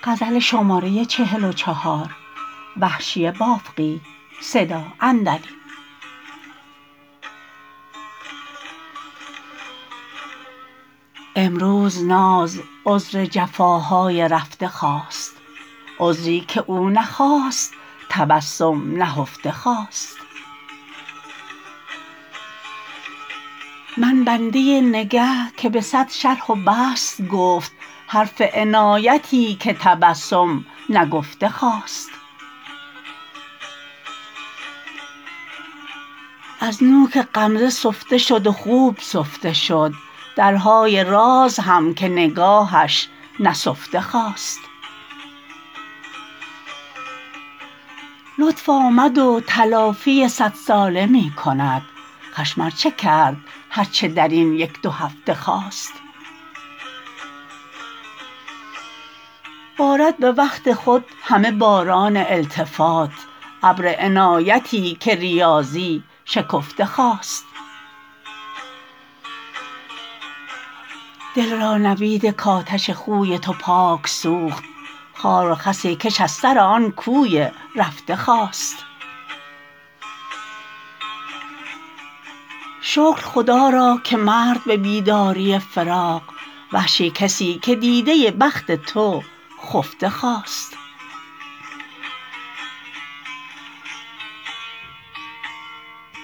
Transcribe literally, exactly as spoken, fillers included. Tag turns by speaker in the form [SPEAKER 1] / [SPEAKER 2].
[SPEAKER 1] غزل شماره چهل و چهار وحشی بافقی صدا اندلی امروز ناز عذر جفاهای رفته خواست عذری که او نخواست تبسم نهفته خواست من بنده نگه که به صد شرح و بسط گفت حرف عنایتی که تبسم نگفته خواست از نوک غمزه سفته شد و خوب سفته شد درهای راز هم که نگاهش نسفته خواست لطف آمد و تلافی صد ساله می کند خشم ار چه کرد هر چه درین یک دو هفته خواست بارد به وقت خود همه باران التفات ابر عنایتی که ریاضی شکفته خواست دل را نوید کاتش خوی تو پاک سوخت خار و خسی کش از سر آن کوی رفته خواست شکر خدا را که مرد به بیداری فراق وحشی کسی که دیده بخت تو خفته خواست